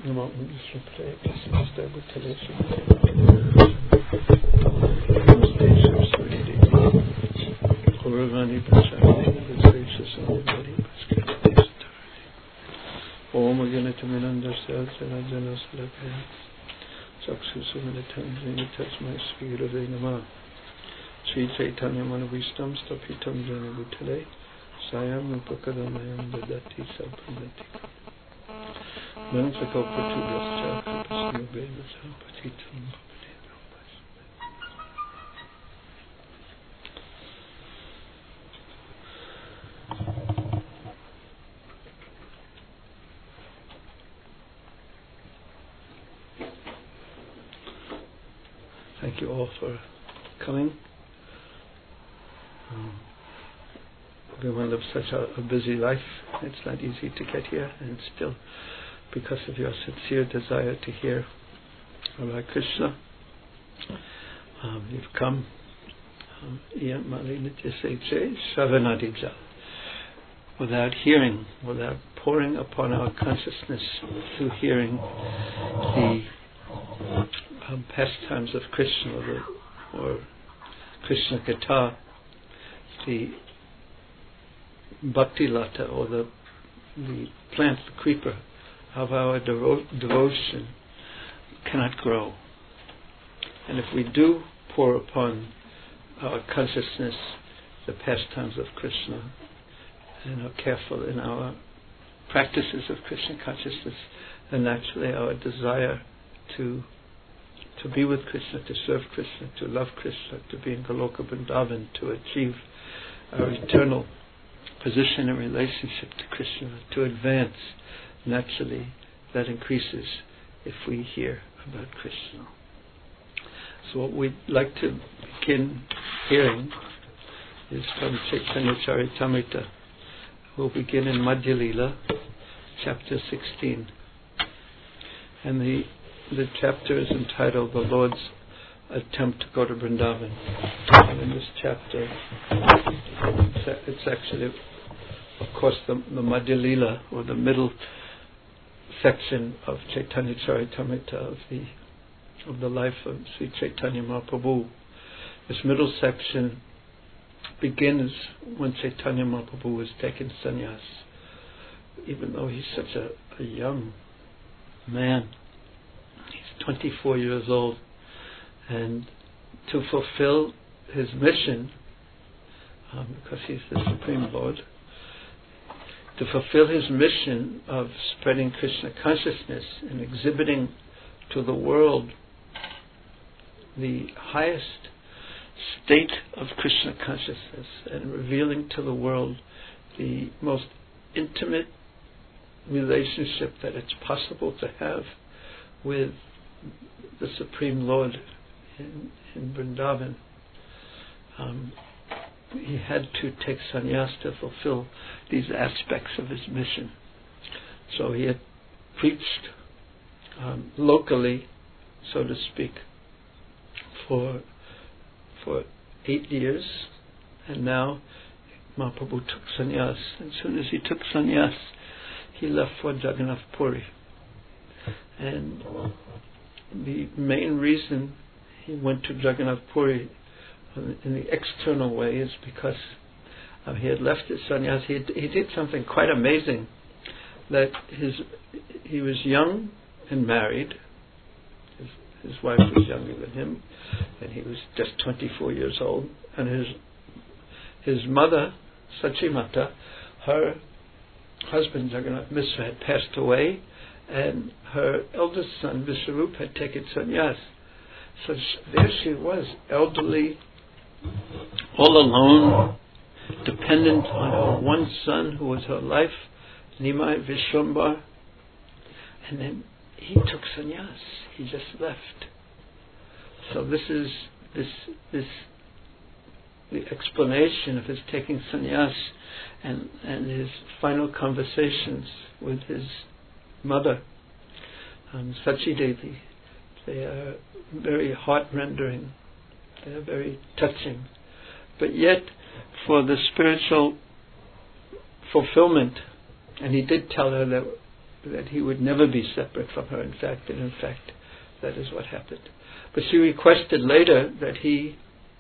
Namo Vishnupraya Krishnaste Bhutale Guruvani Prasadi Visesha Samudari Paskari Om Aganataminandasya Sarajana Salakaya Saksu Sumanitanjani Tasmai Sri Gurave Namah Sri Chaitanya Manavishtam Stapitam Jana Bhutale Sayam Upakadamayam Dadati Sabhamati Mansakopaturascha Kapasnubhevasa Patitam Thank you all for coming. Everyone lives such a busy life. It's not easy to get here, and still, because of your sincere desire to hear about Krishna, you've come. Without hearing, without pouring upon our consciousness through hearing the pastimes of Krishna or Krishna Katha, the Bhakti Lata, or the plant, the creeper of our devotion cannot grow. And if we do pour upon our consciousness the pastimes of Krishna and are careful in our practices of Krishna consciousness, then naturally our desire to be with Krishna, to serve Krishna, to love Krishna, to be in Goloka Vrindavan, to achieve our eternal position and relationship to Krishna, to advance, naturally that increases if we hear about Krishna. So what we'd like to begin hearing is from Chaitanya Charitamrita. We'll begin in Madhya Lila, chapter 16. And the chapter is entitled The Lord's Attempt to Go to Vrindavan. And in this chapter, it's actually, of course, the Madhya Lila, or the middle section of Chaitanya Charitamrita, of the life of Sri Chaitanya Mahaprabhu. This middle section begins when Chaitanya Mahaprabhu was taking sannyas. Even though he's such a young man, he's 24 years old, and to fulfill his mission, because he's the Supreme Lord, to fulfill his mission of spreading Krishna consciousness and exhibiting to the world the highest state of Krishna consciousness and revealing to the world the most intimate relationship that it's possible to have with the Supreme Lord in Vrindavan. He had to take sannyas to fulfill these aspects of his mission. So he had preached locally, so to speak, for 8 years, and now Mahaprabhu took sannyas. As soon as he took sannyas, he left for Jagannath Puri. And the main reason he went to Jagannath Puri in the external way is because he had left his sannyas. He did something quite amazing, that he was young and married. His wife was younger than him, and he was just 24 years old. And his mother, Sachimata, her husband Jagannath Mishra had passed away, and her eldest son Vishwarup had taken sannyas. So there she was, elderly, all alone, dependent on her one son who was her life, Nimai Vishwambar. And then he took sannyas. He just left. So this is the explanation of his taking sannyas and his final conversations with his mother, Sachi Devi. They are very heart-rendering. They are very touching. But yet, for the spiritual fulfillment, and he did tell her that that he would never be separate from her. In fact, that is what happened. But she requested later that he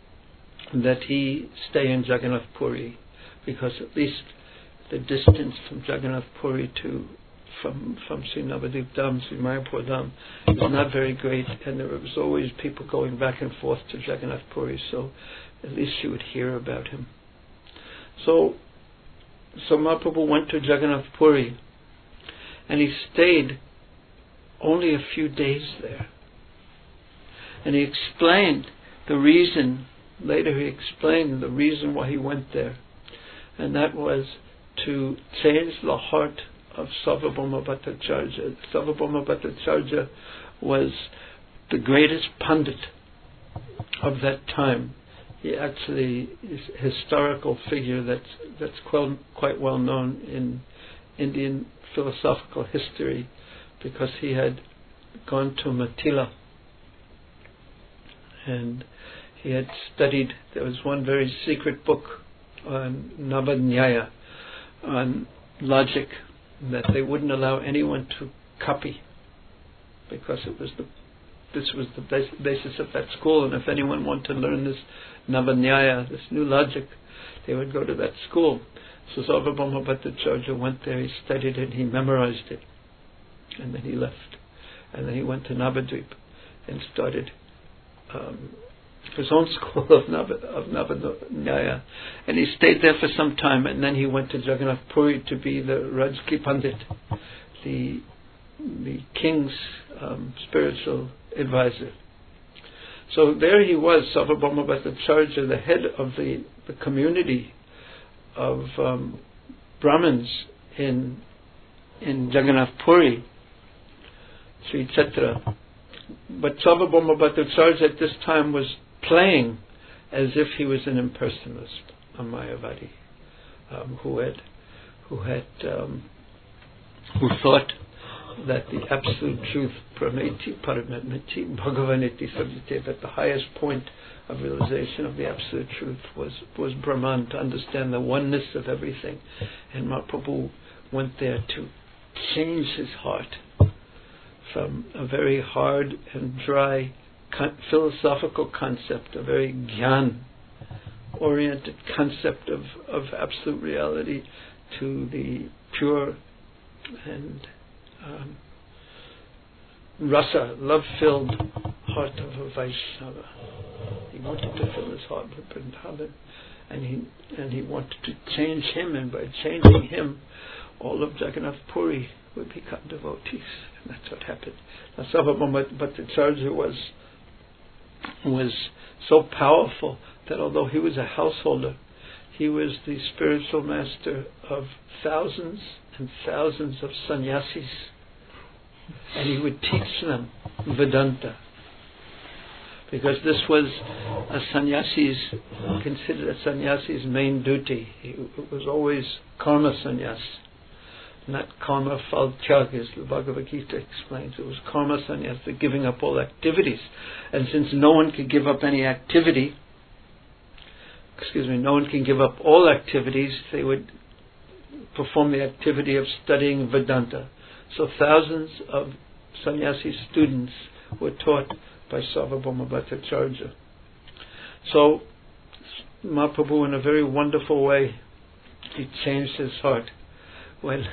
stay in Jagannath Puri, because at least the distance from Jagannath Puri from Sri Navadvip Dham, Sri Mayapur Dham, is not very great, and there was always people going back and forth to Jagannath Puri, so at least she would hear about him. So Mahaprabhu went to Jagannath Puri, and he stayed only a few days there. And he explained the reason, later he explained the reason why he went there, and that was to change the heart of Sarvabhauma Bhattacharya. Sarvabhauma Bhattacharya was the greatest Pandit of that time. He actually is a historical figure that's quite well known in Indian philosophical history, because he had gone to Mathila and he had studied. There was one very secret book on Navadnyaya, on logic, that they wouldn't allow anyone to copy, because this was the basis of that school, and if anyone wanted to learn this Navadnyaya, this new logic, they would go to that school. So Sarvabhauma Bhattacharya went there, he studied it, he memorized it, and then he left. And then he went to Navadvip and started his own school of Navadnyaya. And he stayed there for some time, and then he went to Jagannath Puri to be the Rajki Pandit, the king's spiritual advisor. So there he was, Sarvabhauma Bhattacharya, the head of the community of Brahmins in Jagannath Puri, Sri Chitra. But Sarvabhauma Bhattacharya at this time was playing as if he was an impersonalist, a Mayavadi, who thought that the absolute truth, prameti paramatmati bhagavaniti sabhyate, that the highest point of realization of the absolute truth was Brahman, to understand the oneness of everything. And Mahaprabhu went there to change his heart from a very hard and dry philosophical concept, a very jnana-oriented concept of absolute reality, to the pure and rasa, love-filled heart of a Vaishnava. He wanted to fill his heart with Vrindavan, and he wanted to change him, and by changing him, all of Jagannath Puri would become devotees, and that's what happened. Now, Sarvabhauma Bhattacharya was so powerful that although he was a householder, he was the spiritual master of thousands and thousands of sannyasis, and he would teach them Vedanta, because this was considered a sannyasi's main duty. It was always karma sannyas, not karma phal tyag, as the Bhagavad Gita explains. It was karma sannyas, the giving up all activities. And since no one could give up any activity, no one can give up all activities, they would perform the activity of studying Vedanta. So thousands of sannyasi students were taught by Sarvabhauma Bhattacharya. So Mahaprabhu, in a very wonderful way, he changed his heart when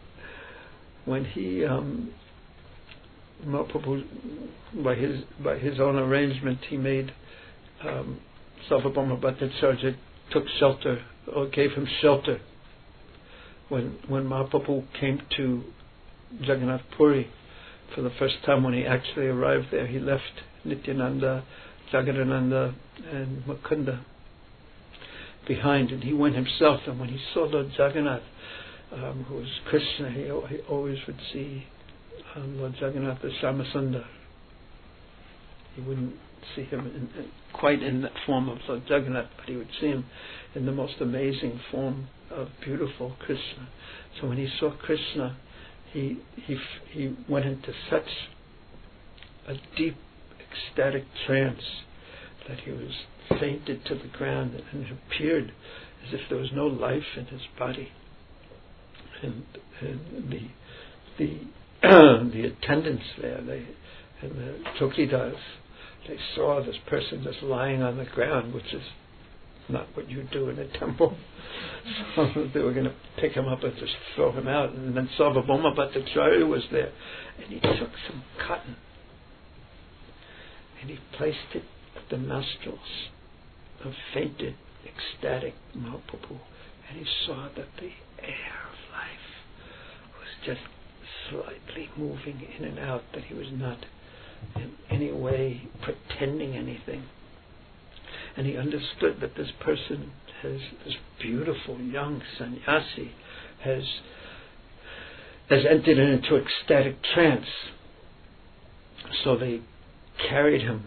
he Mahaprabhu, by his own arrangement, he made Sarvabhauma Bhattacharya took shelter, or gave him shelter, when Mahaprabhu came to Jagannath Puri for the first time. When he actually arrived there, he left Nityananda, Jagadananda and Mukunda behind, and he went himself. And when he saw Lord Jagannath, who was Krishna, he always would see Lord Jagannath as Shyamasundar. He wouldn't see him quite in that form of Lord Jagannath, but he would see him in the most amazing form of beautiful Krishna. So when he saw Krishna, he went into such a deep ecstatic trance that he was fainted to the ground, and it appeared as if there was no life in his body. And the the the attendants there, and the chokidars, they saw this person just lying on the ground, which is not what you do in a temple. So they were going to pick him up and just throw him out. And then Sarvabhauma Bhattacharya was there, and he took some cotton and he placed it at the nostrils of fainted, ecstatic Mahaprabhu, and he saw that the air of life was just slightly moving in and out, that he was not in any way pretending anything. And he understood that this person, this beautiful young sannyasi, has entered into ecstatic trance. So they carried him.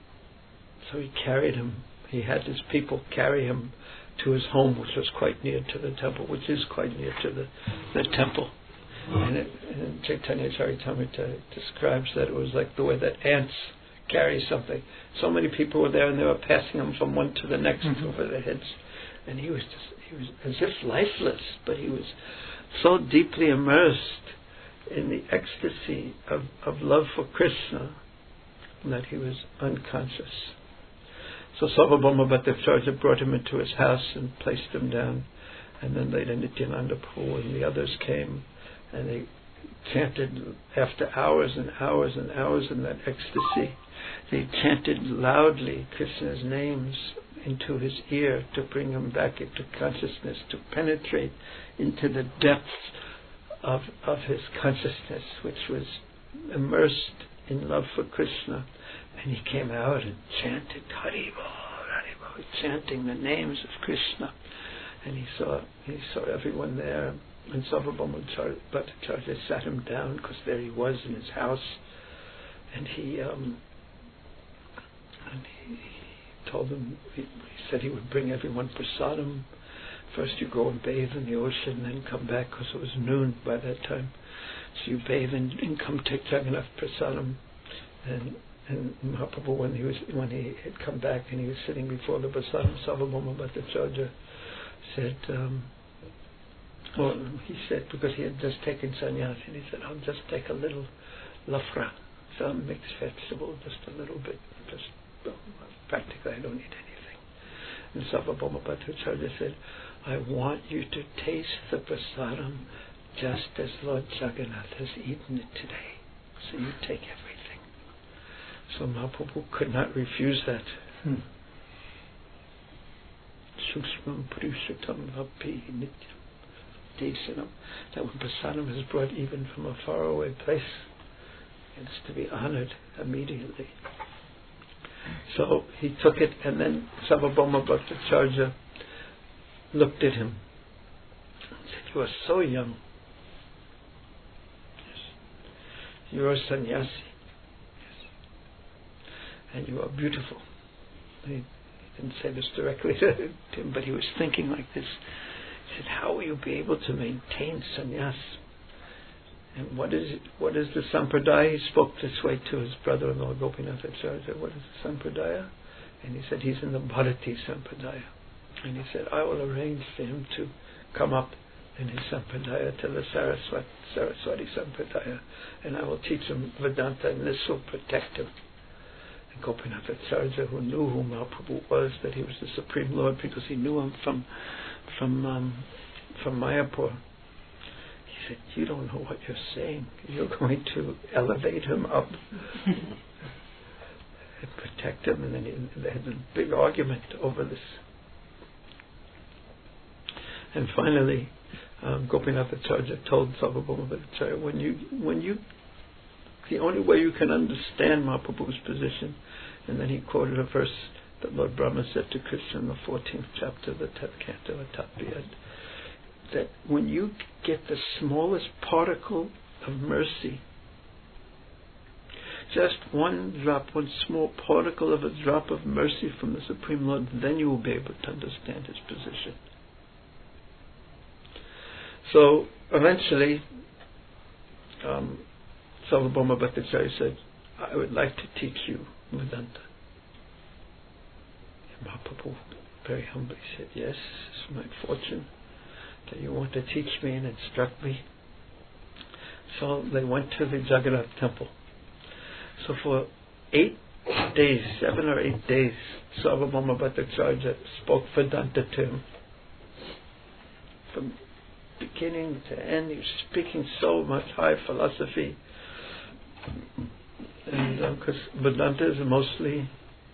He had his people carry him to his home, which was quite near to the temple, which is quite near to the temple. And Chaitanya Charitamrita describes that it was like the way that ants carry something. So many people were there, and they were passing him from one to the next over their heads. And he was as if lifeless, but he was so deeply immersed in the ecstasy of love for Krishna that he was unconscious. So Sarvabhauma Bhattacharya brought him into his house and placed him down, and then later Nityananda Prabhu and the others came, and they chanted after hours and hours and hours in that ecstasy. They chanted loudly Krishna's names into his ear to bring him back into consciousness, to penetrate into the depths of his consciousness, which was immersed in love for Krishna. And he came out and chanted Hari Bol, Hari Bol, chanting the names of Krishna. And he saw everyone there. And Sarvabhauma Bhattacharya sat him down, because there he was in his house. And he told them, he said he would bring everyone prasadam. First you go and bathe in the ocean, then come back, because it was noon by that time. So you bathe and come take Jagannath prasadam. And Mahaprabhu, when he had come back and he was sitting before the prasadam, Sarvabhauma Bhattacharya said, he said, because he had just taken sannyas, and he said, I'll just take a little lafra, some mixed vegetable, just a little bit, practically I don't need anything. And Sarvabhauma Bhattacharya said, I want you to taste the prasadam just as Lord Jagannath has eaten it today. So you take everything. So Mahaprabhu could not refuse that. Sukshmam Purushotam Vapi Nityam Desanam. That when prasadam is brought even from a faraway place, it's to be honored immediately. So he took it, and then Sarvabhauma Bhattacharya looked at him and said, you are so young. Yes. You are a sannyasi. Yes. And you are beautiful. He didn't say this directly to him, but he was thinking like this. He said, how will you be able to maintain sannyas? And what is the sampradaya? He spoke this way to his brother-in-law Gopinath Acharya. What is the sampradaya? And he said, he's in the Bharati sampradaya. And he said, I will arrange for him to come up in his sampradaya to the Saraswati sampradaya, and I will teach him Vedanta, and this will protect him. And Gopinath Acharya, who knew who Mahaprabhu was, that he was the Supreme Lord, because he knew him from Mayapur, he said, you don't know what you're saying. You're going to elevate him up and protect him. And then they had a big argument over this. And finally, Gopinath Acharya told Sarvabhauma Bhattacharya, when you, the only way you can understand Mahaprabhu's position, and then he quoted a verse that Lord Brahma said to Krishna in the 14th chapter of the 10th canto of Tattviyad, that when you get the smallest particle of mercy, just one drop, one small particle of a drop of mercy from the Supreme Lord, then you will be able to understand his position. So eventually, Sarvabhauma Bhattacharya said, I would like to teach you Vedanta. And Mahaprabhu very humbly said, yes, it's my fortune that you want to teach me and instruct me. So they went to the Jagannath temple. So for 8 days, 7 or 8 days, Sarvabhauma Bhattacharya spoke Vedanta to him. From beginning to end, he was speaking so much high philosophy. And because Vedanta is mostly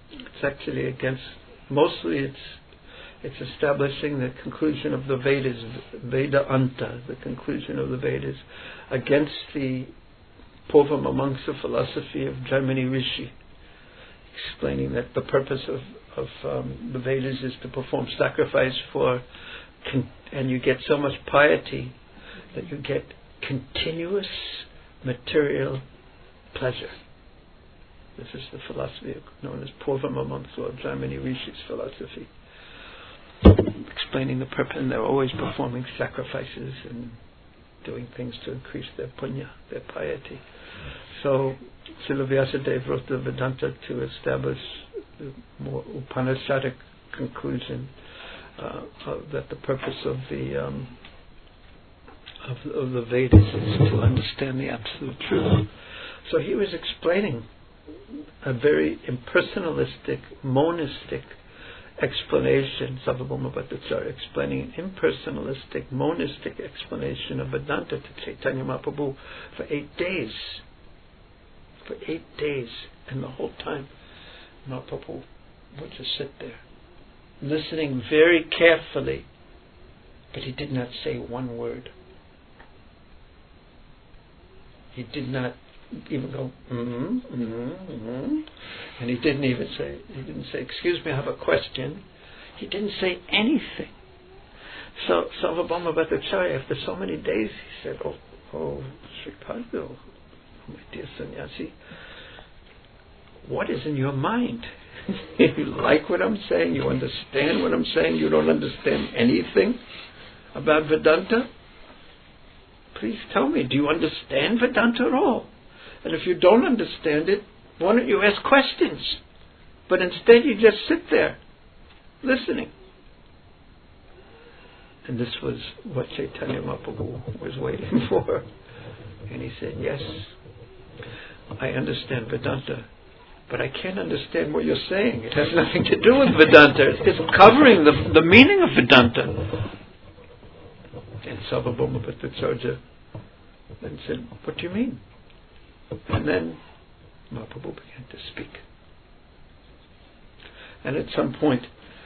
it's establishing the conclusion of the Vedas, Vedanta, the conclusion of the Vedas, against the Purva Mimamsa philosophy of Jaimini Rishi, explaining that the purpose of the Vedas is to perform sacrifice and you get so much piety that you get continuous material pleasure. This is the philosophy known as Purva Mimamsa or Jaimini Rishi's philosophy, explaining the purpose, and they're always performing sacrifices and doing things to increase their punya, their piety. So Srila Vyasadeva wrote the Vedanta to establish the more Upanishadic conclusion that the purpose of the Vedas is to understand the absolute truth. So he was explaining a very impersonalistic, monistic explanation, Sarvabhauma Bhattacharya explaining an impersonalistic, monistic explanation of Vedanta to Chaitanya Mahaprabhu for 8 days. For 8 days. And the whole time Mahaprabhu would just sit there, listening very carefully, but he did not say one word. He did not even go, and he didn't say, excuse me, I have a question. He didn't say anything. So Sarvabhauma Bhattacharya, after so many days, he said, oh, Sripado, my dear sannyasi, what is in your mind? You like what I'm saying? You understand what I'm saying? You don't understand anything about Vedanta? Please tell me, do you understand Vedanta at all? And if you don't understand it, why don't you ask questions? But instead you just sit there, listening. And this was what Chaitanya Mahaprabhu was waiting for. And he said, yes, I understand Vedanta, but I can't understand what you're saying. It has nothing to do with Vedanta. It's covering the meaning of Vedanta. And Sarvabhauma Bhattacharya then said, what do you mean? And then Mahaprabhu began to speak. And at some point,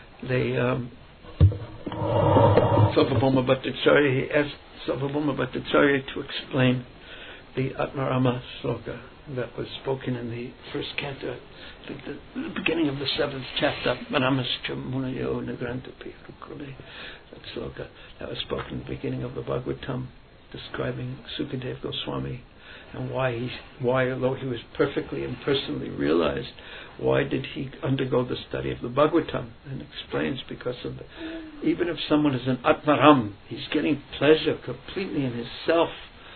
Sarvabhauma Bhattacharya, he asked Sarvabhauma Bhattacharya to explain the Atmarama sloka that was spoken in the first canto, the beginning of the 7th chapter, Atmaramascha Munayo Nagrantapi Rukrame, that sloka that was spoken in the beginning of the Bhagavatam, describing Sukadeva Goswami and why although he was perfectly and personally realized, why did he undergo the study of the Bhagavatam? And explains because of even if someone is an Atmaram, he's getting pleasure completely in his self.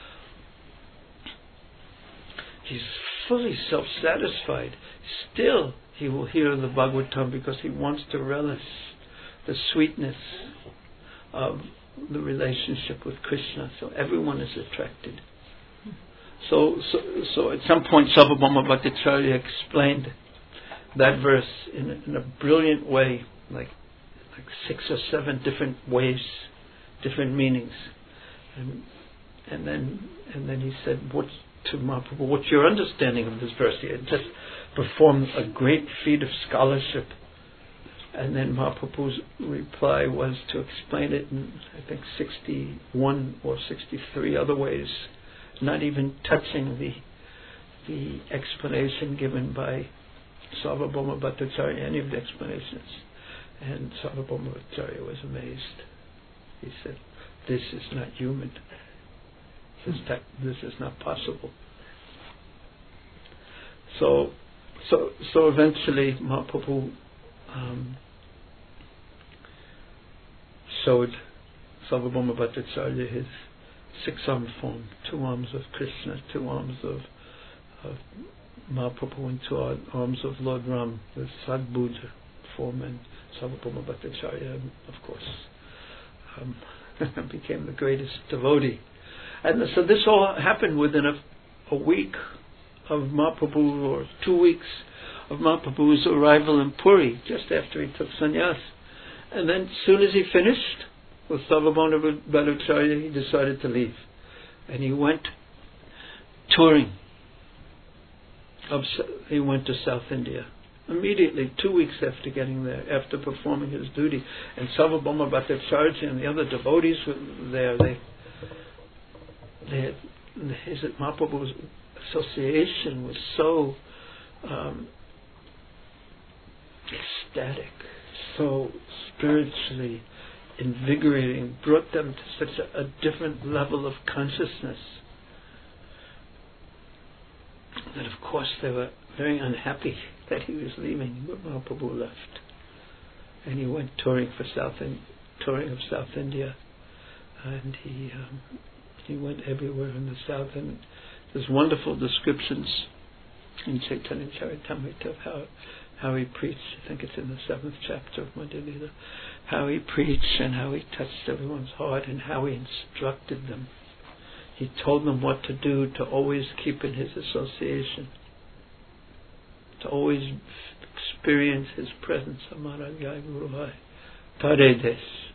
He's fully self-satisfied. Still, he will hear the Bhagavatam because he wants to relish the sweetness of the relationship with Krishna. So everyone is attracted. So at some point, Sarvabhauma Bhattacharya explained that verse in a brilliant way, like 6 or 7 different ways, different meanings, and then he said, to Mahaprabhu, what's your understanding of this verse? He had just performed a great feat of scholarship, and then Mahaprabhu's reply was to explain it in, I think, 61 or 63 other ways, not even touching the explanation given by Sarvabhauma Bhattacharya, any of the explanations. And Sarvabhauma Bhattacharya was amazed. He said, this is not human. This is not possible. So eventually Mahaprabhu showed Sarvabhauma Bhattacharya his 6-armed form, 2 arms of Krishna, 2 arms of Mahaprabhu, and 2 arms of Lord Ram, the Sadbhuja form, and Sarvabhauma Bhattacharya, of course, became the greatest devotee. And so this all happened within a week of Mahaprabhu, or 2 weeks of Mahaprabhu's arrival in Puri, just after he took sannyas. And then as soon as he finished with Sarvabhauma Bhattacharya, he decided to leave. And he went touring. He went to South India. Immediately, 2 weeks after getting there, after performing his duty. And Sarvabhauma Bhattacharya and the other devotees were there. Mahaprabhu's association was so ecstatic, so spiritually invigorating, brought them to such a different level of consciousness that of course they were very unhappy that he was leaving, but Mahaprabhu left. And he went touring of South India, and he went everywhere in the south. And there's wonderful descriptions in Chaitanya Charitamrita of how he preached. I think it's in the 7th chapter of Madhya Lila. How he preached and how he touched everyone's heart and how he instructed them. He told them what to do to always keep in his association, to always experience his presence. Amara Jai Guru Hai Tare Des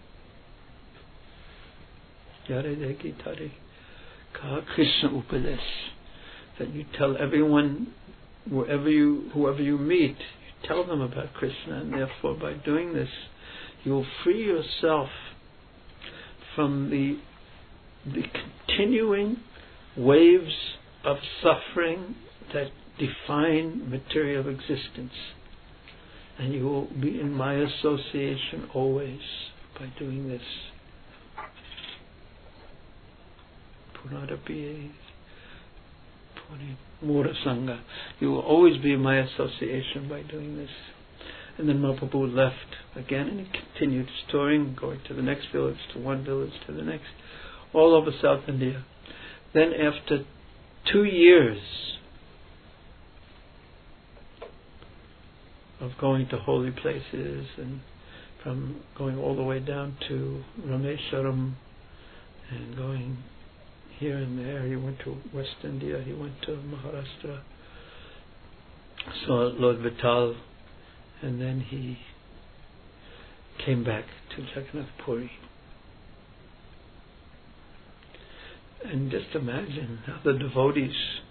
Yare Deki Tare Ka Krishna Upadesh. That you tell everyone, whoever you meet, you tell them about Krishna, and therefore by doing this you will free yourself from the continuing waves of suffering that define material existence, and you will be in my association always by doing this. Punarapi Mura Sangha. You will always be in my association by doing this. And then Mahaprabhu left again, and he continued his touring, going to the next village, to one village, to the next, all over South India. Then after 2 years of going to holy places, and from going all the way down to Rameswaram and going here and there, he went to West India, he went to Maharashtra, saw Lord Vital, and then he came back to Jagannath Puri. And just imagine how the devotees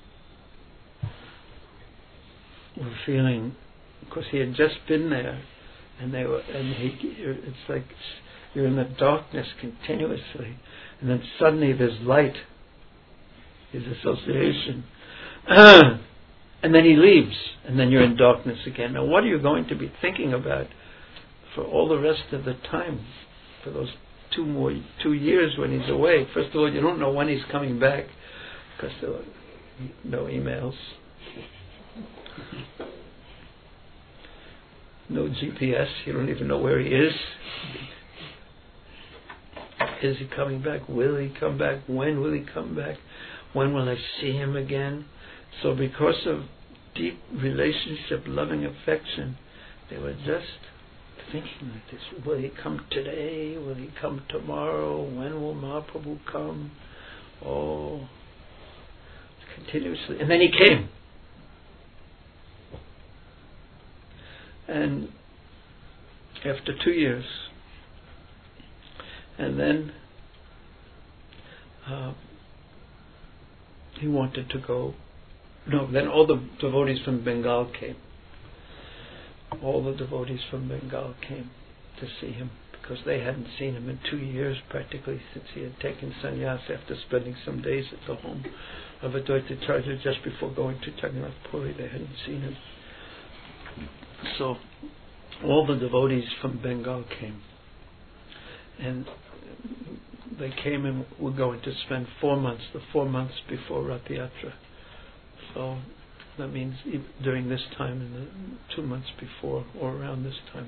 were feeling, because he had just been there, and it's like you're in the darkness continuously, and then suddenly there's light, his association, and then he leaves, and then you're in darkness again. Now what are you going to be thinking about for all the rest of the time, for those 2 years when he's away? First of all, you don't know when he's coming back, because there are no emails, no GPS, you don't even know where he is. Is he coming back? Will he come back? When will he come back? When will I see him again? So because of deep relationship, loving affection, they were just thinking like this: will he come today? Will he come tomorrow? When will Mahaprabhu come? Oh, continuously. And then he came. And after 2 years, and then he wanted to go. No, then all the devotees from Bengal came. All the devotees from Bengal came to see him, because they hadn't seen him in 2 years practically, since he had taken sannyas after spending some days at the home of Advaita Acharya just before going to Jagannath Puri. They hadn't seen him. So all the devotees from Bengal came, and they came and were going to spend 4 months, the 4 months before Rath Yatra. So that means during this time and the 2 months before, or around this time.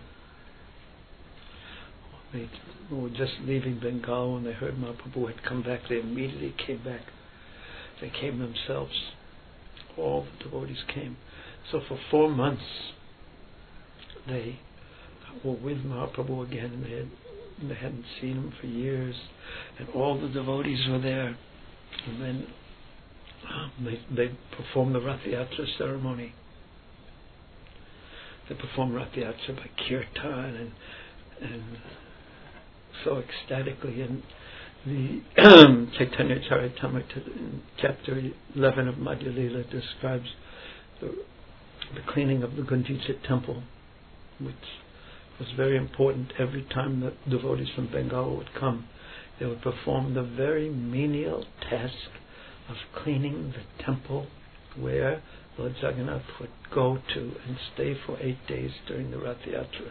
They were just leaving Bengal when they heard Mahaprabhu had come back. They immediately came back. They came themselves. All the devotees came. So for 4 months they were with Mahaprabhu again, and they hadn't seen him for years, and all the devotees were there. And then they perform the Rathayatra ceremony. They perform Rathayatra by kirtan and so ecstatically. And the Chaitanya Charitamrita in chapter 11 of Madhya Lila describes the cleaning of the Gundicha temple, which was very important. Every time the devotees from Bengal would come, they would perform the very menial task of cleaning the temple where Lord Jagannath would go to and stay for 8 days during the Rath Yatra.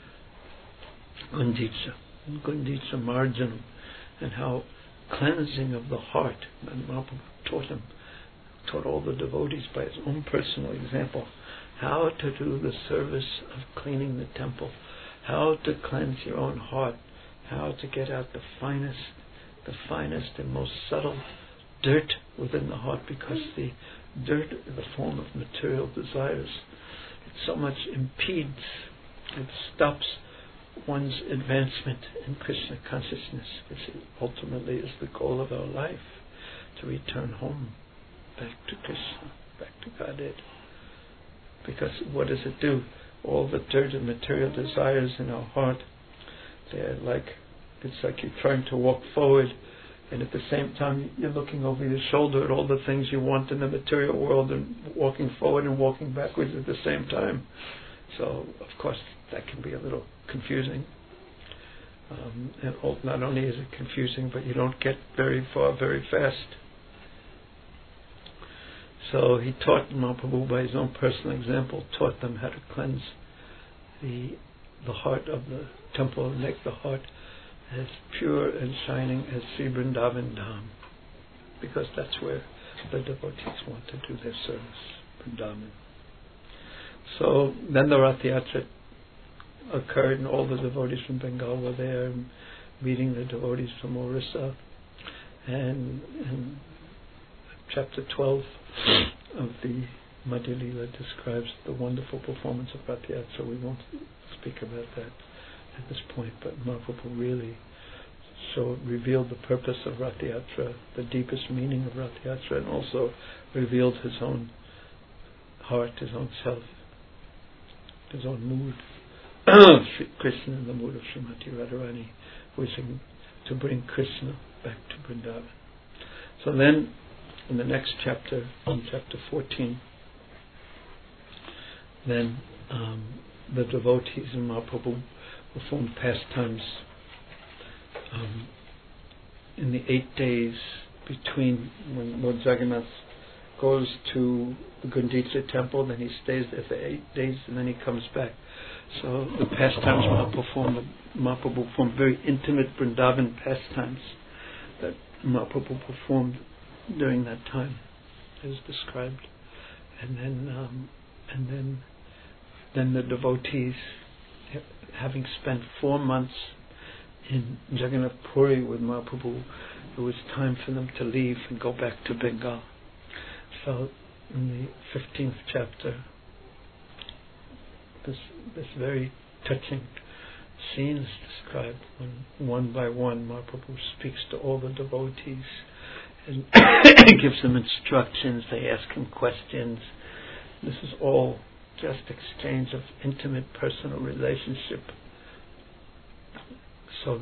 Gundicha Marjanam, and how cleansing of the heart, and Mahaprabhu taught all the devotees by his own personal example how to do the service of cleaning the temple, how to cleanse your own heart, how to get out the finest and most subtle dirt within the heart, because the dirt in the form of material desires, it so much impedes, it stops one's advancement in Krishna consciousness, which ultimately is the goal of our life, to return home, back to Krishna, back to Godhead. Because what does it do? All the dirt and material desires in our heart, it's like you're trying to walk forward, and at the same time you're looking over your shoulder at all the things you want in the material world, and walking forward and walking backwards at the same time. So, of course, that can be a little confusing. And not only is it confusing, but you don't get very far very fast. So he taught Mahaprabhu, by his own personal example, taught them how to cleanse the heart of the temple and make the heart as pure and shining as Sri Vrindavan Dham, because that's where the devotees want to do their service, Vrindavan. So then the Rath Yatra occurred, and all the devotees from Bengal were there, meeting the devotees from Orissa. And chapter 12 of the Madhya Lila describes the wonderful performance of Rath Yatra. We won't speak about that at this point, but Mahaprabhu really revealed the purpose of Rath Yatra, the deepest meaning of Rath Yatra, and also revealed his own heart, his own self, his own mood. Krishna in the mood of Srimati Radharani, wishing to bring Krishna back to Vrindavan. So then, in the next chapter, in chapter 14, then the devotees in Mahaprabhu performed pastimes in the 8 days between when Lord Jagannath goes to the Gundicha temple, then he stays there for 8 days, and then he comes back. So the pastimes Mahaprabhu performed very intimate Vrindavan pastimes that Mahaprabhu performed during that time, as described. And then the devotees, having spent 4 months in Jagannath Puri with Mahaprabhu, it was time for them to leave and go back to Bengal. So in the 15th chapter, this very touching scene is described when one by one Mahaprabhu speaks to all the devotees and gives them instructions, they ask him questions. This is all just exchange of intimate personal relationship, so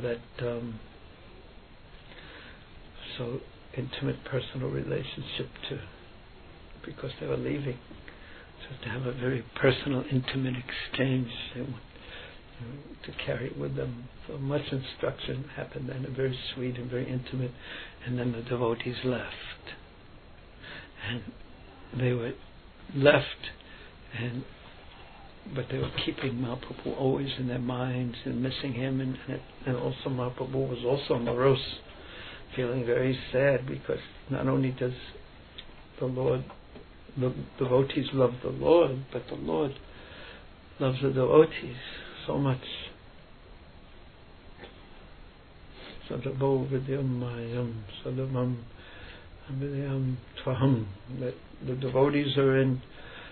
intimate personal relationship because they were leaving, so to have a very personal, intimate exchange, they want to carry it with them. So much instruction happened then, very sweet and very intimate, and then the devotees left, and they were left, but they were keeping Mahaprabhu always in their minds and missing him, and also Mahaprabhu was also morose, feeling very sad, because not only does the devotees love the Lord, but the Lord loves the devotees so much. Sadabo vidyam mayam sadavam vidyam tvaham. That the devotees are in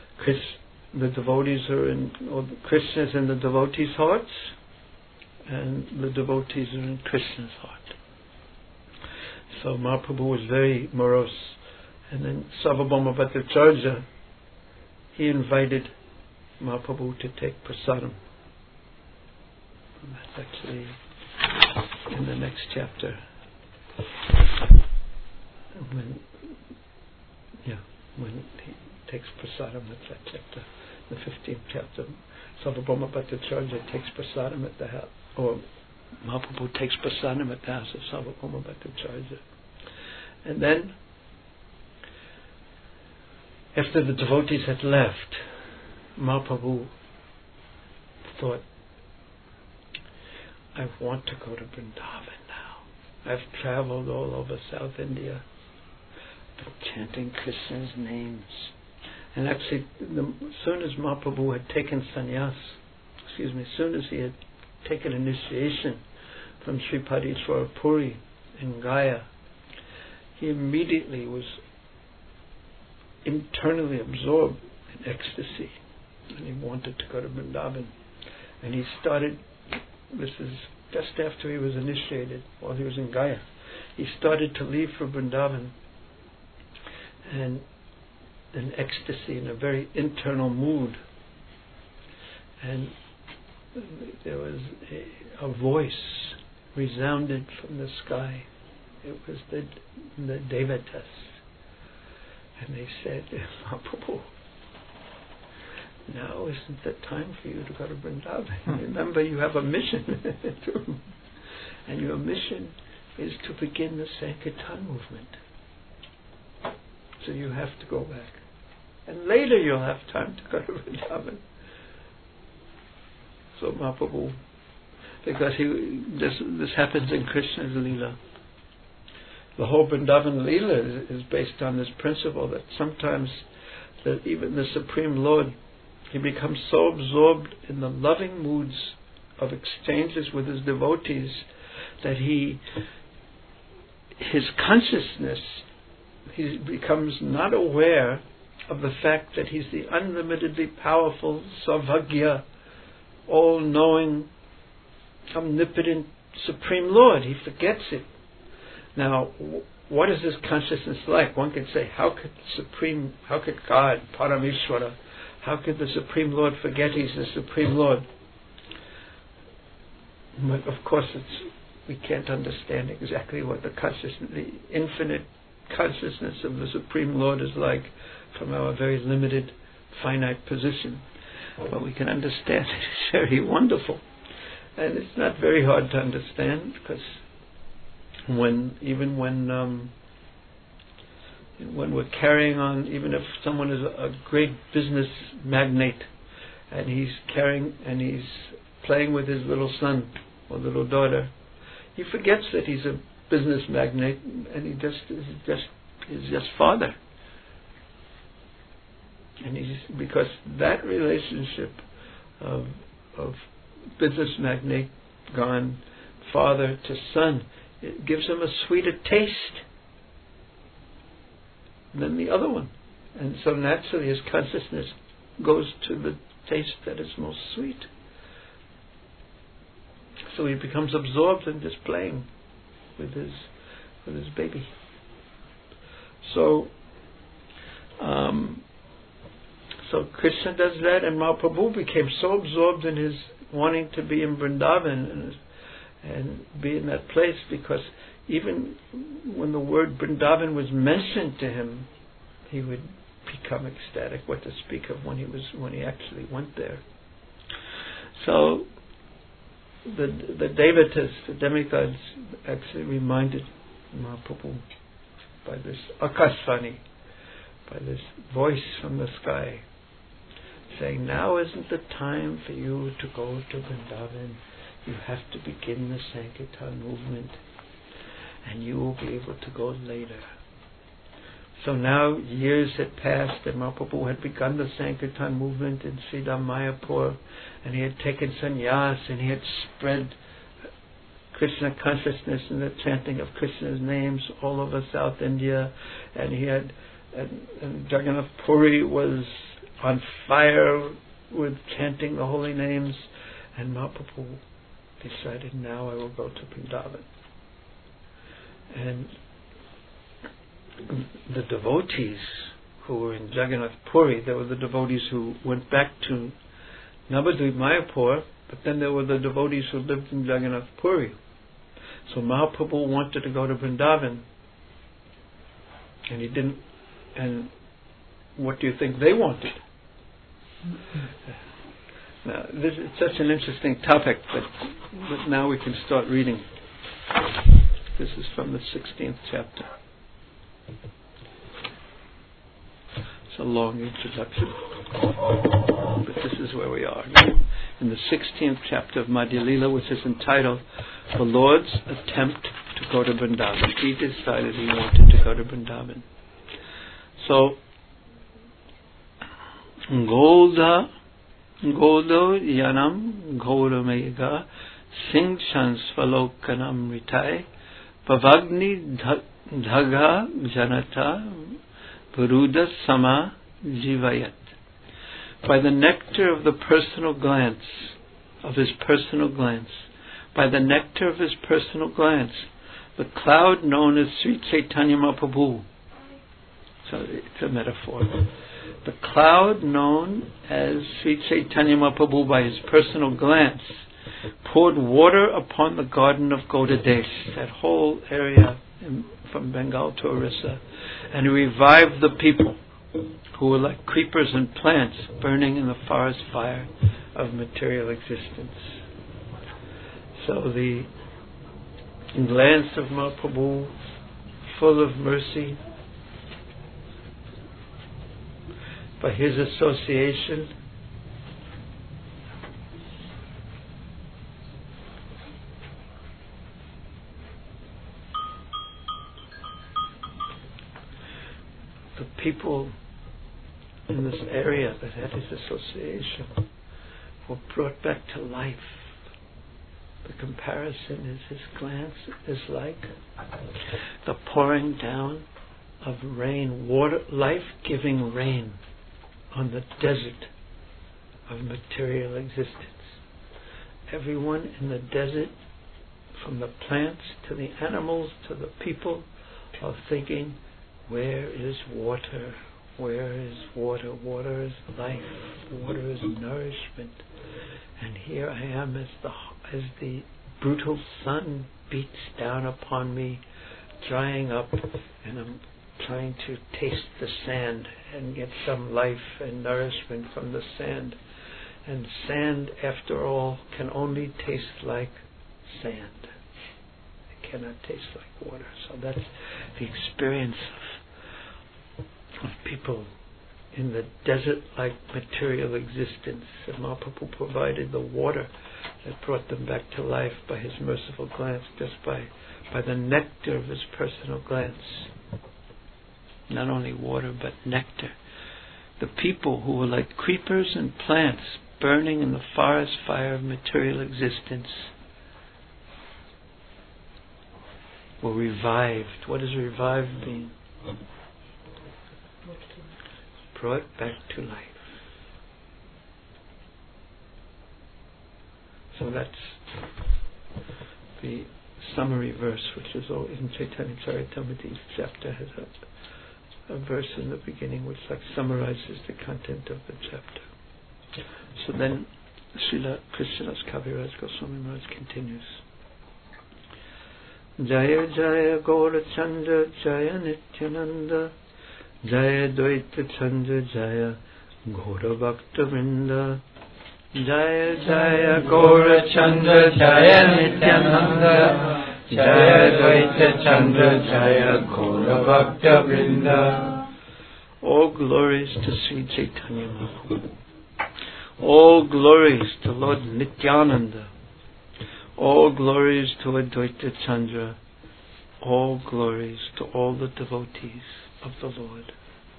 Krishna's in the devotees' hearts, and the devotees are in Krishna's heart. So Mahaprabhu was very morose. And then Sarvabhauma Bhattacharya, he invited Mahaprabhu to take prasadam. And that's actually in the next chapter. When he takes prasadam, that's that chapter, the 15th chapter. Sarvabhauma Bhattacharya takes prasadam at the house, or Mahaprabhu takes prasadam at the house of Sarvabhauma Bhattacharya. And then, after the devotees had left, Mahaprabhu thought, I want to go to Vrindavan now. I've traveled all over South India, chanting Krishna's names. And actually, as soon as Mahaprabhu had taken sannyas, as soon as he had taken initiation from Sripadi Puri in Gaya, he immediately was internally absorbed in ecstasy, and he wanted to go to Vrindavan. And he started, this is just after he was initiated, while he was in Gaya, he started to leave for Vrindavan, and in ecstasy, in a very internal mood. And there was a voice resounded from the sky. It was the Devatas. And they said, Mahaprabhu, now isn't the time for you to go to Vrindavan. Remember, you have a mission. And your mission is to begin the Sankirtan movement. So you have to go back. And later you'll have time to go to Vrindavan. So Mahaprabhu, because this happens in Krishna's Leela. The whole Vrindavan Leela is based on this principle that sometimes that even the Supreme Lord, he becomes so absorbed in the loving moods of exchanges with his devotees that his consciousness, he becomes not aware of the fact that he's the unlimitedly powerful Sarvagya, all-knowing, omnipotent Supreme Lord. He forgets it. Now, what is his consciousness like? One could say, how could God, Parameshwara, how could the Supreme Lord forget he's the Supreme Lord? But of course, we can't understand exactly what the infinite consciousness of the Supreme Lord is like from our very limited, finite position. But we can understand it. It's very wonderful. And it's not very hard to understand, because when we're carrying on, even if someone is a great business magnate and he's playing with his little son or little daughter, he forgets that he's a business magnate and he is just father. And because that relationship of business magnate gone father to son, it gives him a sweeter taste than the other one. And so naturally his consciousness goes to the taste that is most sweet. So he becomes absorbed in just playing with his baby. So Krishna does that, and Mahaprabhu became so absorbed in his wanting to be in Vrindavan and be in that place, because even when the word Vrindavan was mentioned to him, he would become ecstatic. What to speak of when he actually went there. So the Devatas, the demigods, actually reminded Mahaprabhu by this Akashvani, by this voice from the sky, saying, now isn't the time for you to go to Vrindavan. You have to begin the Sankirtan movement, and you will be able to go later. So now years had passed, and Mahaprabhu had begun the Sankirtan movement in Sridham Mayapur, and he had taken sannyas, and he had spread Krishna consciousness and the chanting of Krishna's names all over South India, and and Jagannath Puri was on fire with chanting the holy names, and Mahaprabhu decided, now I will go to Vrindavan. And the devotees who were in Jagannath Puri, there were the devotees who went back to Navadvip Mayapur, but then there were the devotees who lived in Jagannath Puri. So Mahaprabhu wanted to go to Vrindavan, and he didn't. And what do you think they wanted? Now, this is such an interesting topic, but now we can start reading. This is from the 16th chapter. It's a long introduction, but this is where we are now. In the 16th chapter of Madhya Lila, which is entitled The Lord's Attempt to Go to Vrindavan. He decided he wanted to go to Vrindavan. So, Goldo Yanam Gauramega Singh Shansvalokanam Ritai Pavagni Dhaga Janata Varuda Sama Jivayat. By the nectar of the personal glance, by the nectar of his personal glance, the cloud known as Sri Chaitanya Mahaprabhu. So it's a metaphor. The cloud known as Sri Chaitanya Mahaprabhu by his personal glance poured water upon the garden of Gaudadesh, that whole area from Bengal to Orissa, and revived the people who were like creepers and plants burning in the forest fire of material existence. So the glance of Mahaprabhu, full of mercy, by his association, the people in this area that had his association were brought back to life. The comparison is his glance is like the pouring down of rain, water, life-giving rain on the desert of material existence. Everyone in the desert, from the plants to the animals to the people, are thinking, where is water? Where is water? Water is life. Water is nourishment. And here I am as the brutal sun beats down upon me, drying up, and I'm trying to taste the sand and get some life and nourishment from the sand. And sand, after all, can only taste like sand. It cannot taste like water. So that's the experience of people in the desert-like material existence. And Mahaprabhu provided the water that brought them back to life by his merciful glance, just by the nectar of his personal glance. Not only water, but nectar. The people who were like creepers and plants burning in the forest fire of material existence were revived. What does revived mean? Brought back to life. So that's the summary verse, which is all in Chaitanya Charitamrita. Each chapter has a verse in the beginning which summarizes the content of the chapter. So then Srila Krishnadas Kaviraj Goswami Maharaj continues. Jaya Jaya Gaura Chandra Jaya Nityananda Jaya Dvaita Chandra Jaya Gaura Bhakta Vrinda Jaya Jaya Gaura Chandra Jaya Nityananda Jaya Dvaita Chandra Jaya Gaura Bhakta Vrinda. All glories to Sri Chaitanya Mahaprabhu. All glories to Lord Nityananda. All glories to Advaita Chandra. All glories to all the devotees of the Lord.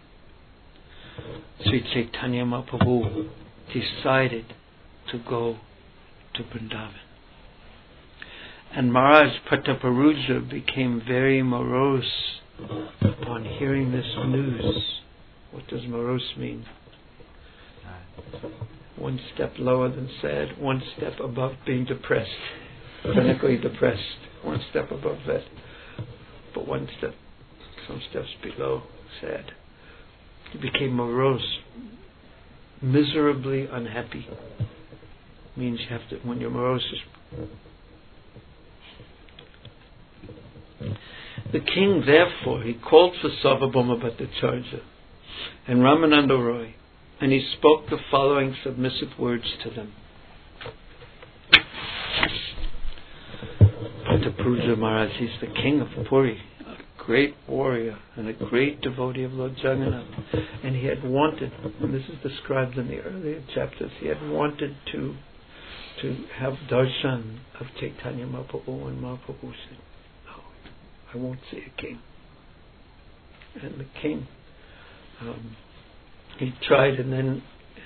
Sri Chaitanya Mahaprabhu decided to go to Vrindavan. And Maharaj Prataparudra became very morose upon hearing this news. What does morose mean? One step lower than sad, one step above being depressed, clinically depressed, one step above that, but one step some steps below, sad. He became morose, miserably unhappy. Means you have to, when you're morose. The king, therefore, he called for Sarvabhauma Bhattacharya and Ramananda Roy, and he spoke the following submissive words to them. Bhattapurja Maharaj, he's the king of Puri, a great warrior and a great devotee of Lord Jagannath. And he had wanted, and this is described in the earlier chapters, he had wanted to have darshan of Chaitanya Mahaprabhu, and Mahaprabhu said, no, I won't see a king. And the king, he tried, and then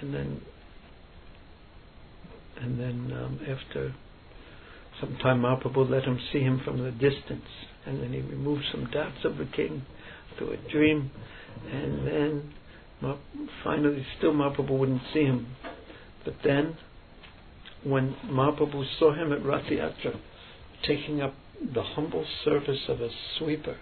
after some time Mahaprabhu let him see him from the distance, and then he removed some doubts of the king through a dream, and then finally still Mahaprabhu wouldn't see him. But then when Mahaprabhu saw him at Rath Yatra taking up the humble service of a sweeper,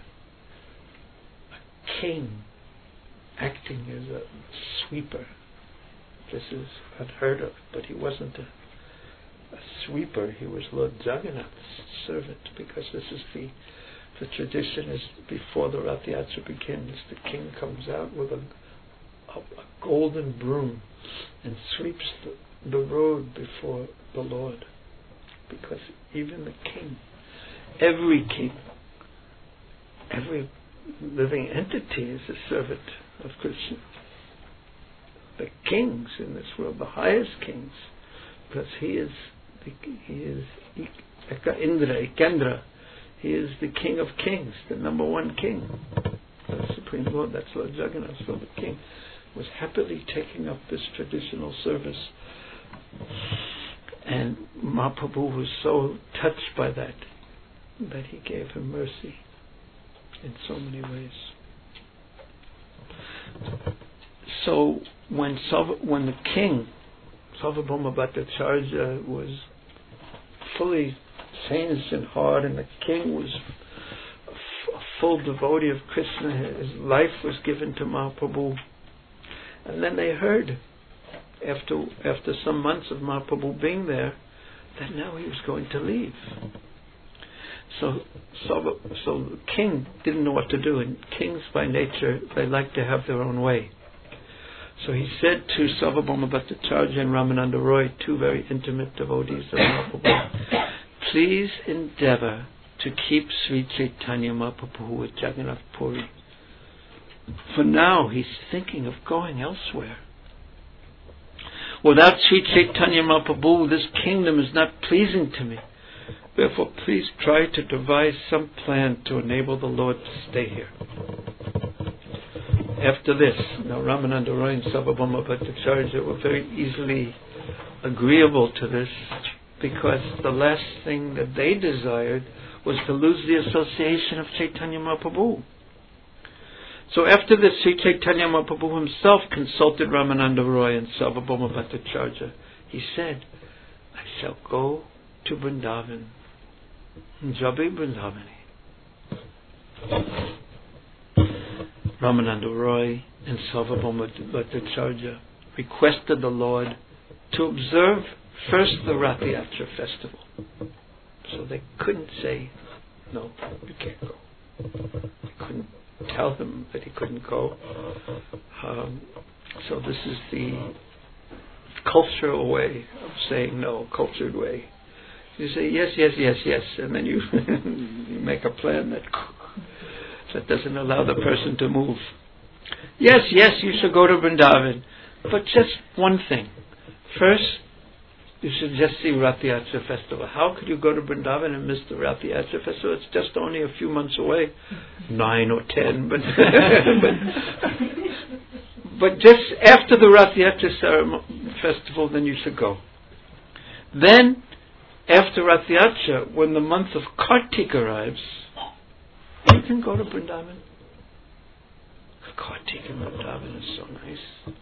a king acting as a sweeper, this is unheard of, but he wasn't a sweeper, he was Lord Jagannath's servant, because this is the tradition is before the Rath Yatra begins, the king comes out with a golden broom and sweeps the road before the Lord, because even the king, every living entity is a servant of Krishna. The kings in this world, the highest kings, because he is Ekendra, he is the king of kings, the number one king, the Supreme Lord, that's Lord Jagannath. So the king was happily taking up this traditional service, and Mahaprabhu was so touched by that he gave him mercy in so many ways. So when the king Sarvabhauma Bhattacharya was fully changed in heart, and the king was a full devotee of Krishna, his life was given to Mahaprabhu. And then they heard, after some months of Mahaprabhu being there, that now he was going to leave. So the king didn't know what to do, and kings by nature, they like to have their own way. So he said to Sarvabhauma Bhattacharya and Ramananda Roy, two very intimate devotees of Mahaprabhu, please endeavor to keep Sri Chaitanya Mahaprabhu at Jagannath Puri. For now he's thinking of going elsewhere. Without Sri Chaitanya Mahaprabhu, this kingdom is not pleasing to me. Therefore, please try to devise some plan to enable the Lord to stay here. After this, now Ramananda Roy and Sarvabhauma Bhattacharya were very easily agreeable to this, because the last thing that they desired was to lose the association of Chaitanya Mahaprabhu. So after this, Sri Chaitanya Mahaprabhu himself consulted Ramananda Roy and Sarvabhauma Bhattacharya. He said, I shall go to Vrindavan. Jabi Vrindavani. Ramananda Roy and Sarvabhauma Bhattacharya requested the Lord to observe first the Rath Yatra festival. So they couldn't say, no, you can't go. They couldn't tell him that he couldn't go. So this is the cultural way of saying no, cultured way. You say yes, yes, yes, yes, and then you you make a plan that doesn't allow the person to move. Yes, yes, you should go to Vrindavan, but just one thing. First, you should just see Rath Yatra festival. How could you go to Vrindavan and miss the Rath Yatra festival? It's just only a few months away, 9 or 10, but just after the Rath Yatra festival, then you should go. Then, after Rath Yatra, when the month of Kartik arrives, you can go to Vrindavan. Kartik in Vrindavan is so nice.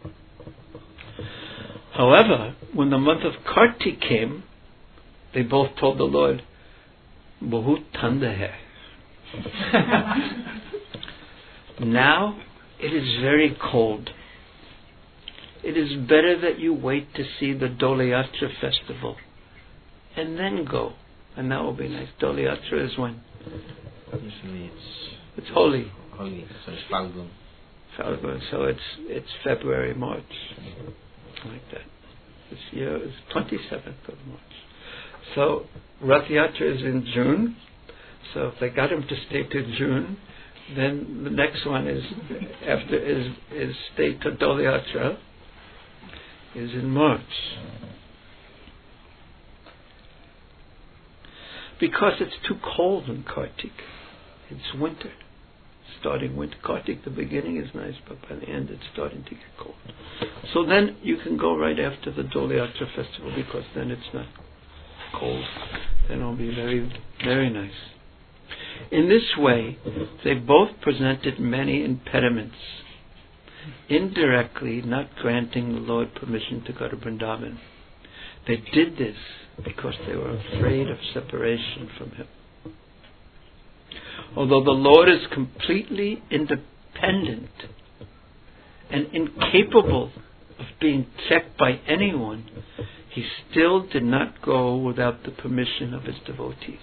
However, when the month of Kartik came, they both told the Lord, Bahut thanda hai. Now it is very cold. It is better that you wait to see the Dolayatra festival and then go. And that will be nice. Dolayatra is when? Usually it's holy. Holy, so it's Falgun. Falgun, so it's February, March, like that. This year is 27th of March. So Rath Yatra is in June. So if they got him to stay to June, then the next one is stay to Dolayatra is in March. Because it's too cold in Kartik. It's winter. Starting winter. Kartik, the beginning is nice, but by the end it's starting to get cold. So then you can go right after the Dolayatra festival, because then it's not cold. Then it'll be very, very nice. In this way, they both presented many impediments, indirectly not granting the Lord permission to go to Vrindavan. They did this because they were afraid of separation from Him. Although the Lord is completely independent and incapable of being checked by anyone, He still did not go without the permission of His devotees.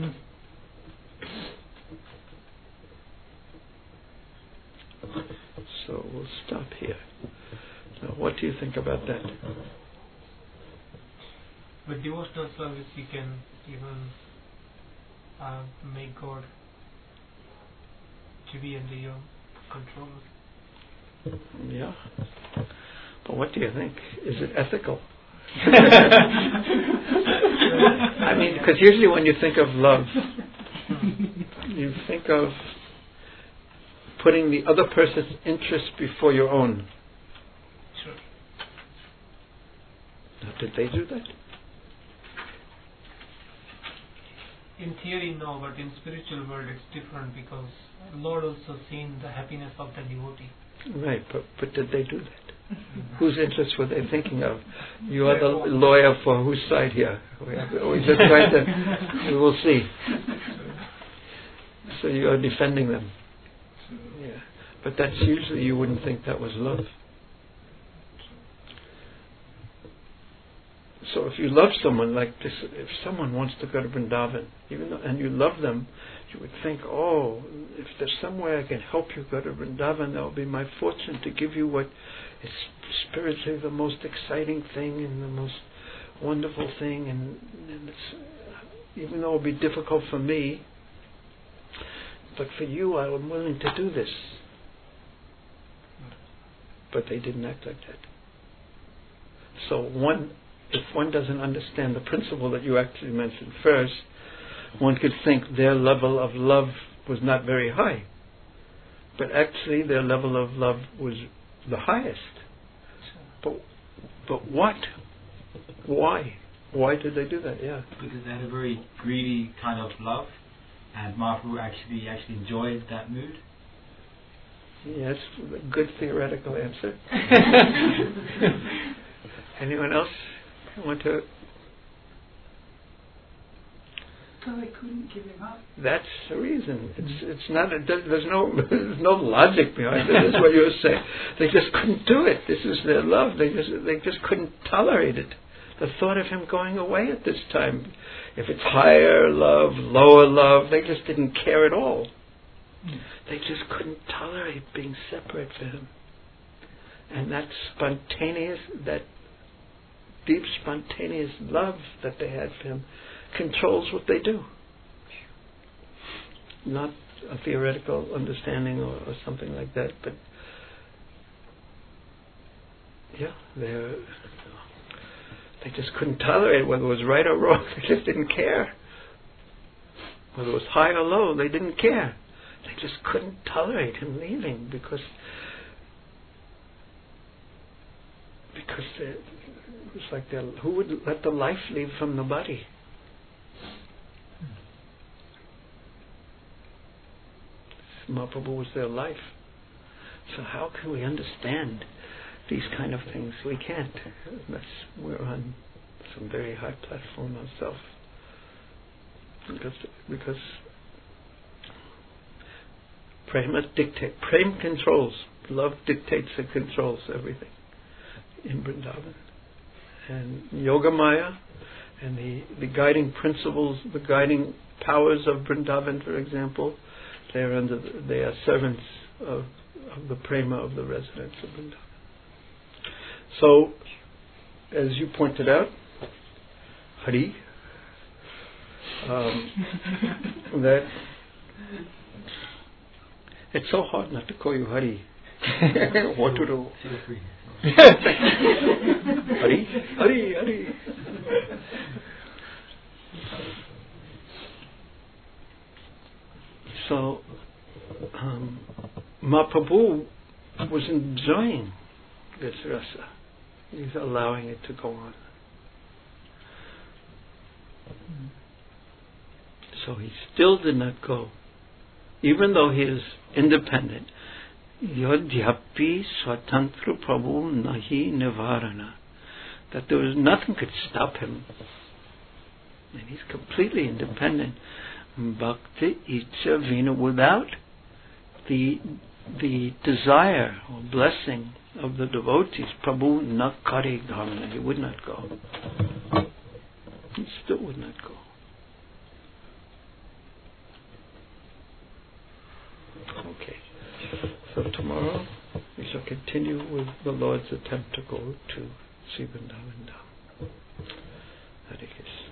So we'll stop here. Now, what do you think about that? With devotional service, you can even make God to be under your control. Yeah. But what do you think? Is it ethical? I mean, because usually when you think of love, you think of putting the other person's interest before your own. Sure. Now, did they do that? In theory, no, but in spiritual world it's different, because Lord also seen the happiness of the devotee. Right, but did they do that? Whose interests were they thinking of? You are the lawyer for whose side here? We just trying to. We will see. So you are defending them. Yeah, but that's usually, you wouldn't think that was love. So if you love someone like this, if someone wants to go to Vrindavan, even though, and you love them, you would think, oh, if there's some way I can help you go to Vrindavan, that will be my fortune to give you what is spiritually the most exciting thing and the most wonderful thing, and it's, even though it will be difficult for me, but for you I am willing to do this. But they didn't act like that. So if one doesn't understand the principle that you actually mentioned first, one could think their level of love was not very high. But actually their level of love was the highest. But what? Why? Why did they do that? Yeah. Because they had a very greedy kind of love, and Mahaprabhu actually enjoyed that mood. Yes, a good theoretical answer. Anyone else want to? So they couldn't give him up. That's the reason. It's not. There's no logic behind it. That's what you were saying. They just couldn't do it. This is their love. They just couldn't tolerate it. The thought of him going away at this time, if it's higher love, lower love, they just didn't care at all. They just couldn't tolerate being separate from him. And that spontaneous, that deep spontaneous love that they had for him controls what they do. Not a theoretical understanding or something like that, but yeah, they just couldn't tolerate whether it was right or wrong. They just didn't care. Whether it was high or low, they didn't care. They just couldn't tolerate him leaving because it was like who would let the life leave from the body? Mahaprabhu was their life. So how can we understand these kind of things? We can't. We're on some very high platform ourselves. Because Prema dictate. Prem controls. Love dictates and controls everything in Vrindavan. And Yogamaya and the guiding principles, the guiding powers of Vrindavan, for example, they are servants of the prema of the residents of Vrindavan. So, as you pointed out, Hari, that it's so hard not to call you Hari. What to do? Feel free. Hari. So, Mahaprabhu was enjoying this rasa. He's allowing it to go on. So he still did not go. Even though he is independent. Yodhyapi Swatantra Prabhu Nahi Nivarana. That there was nothing could stop him. And he's completely independent. Bhakti Icha Vina, without the desire or blessing of the devotees, Prabhu Nakari Dhamana, he would not go. He still would not go. Okay. So tomorrow we shall continue with the Lord's attempt to go to Sri Vrindavan Dham. Hare Krishna.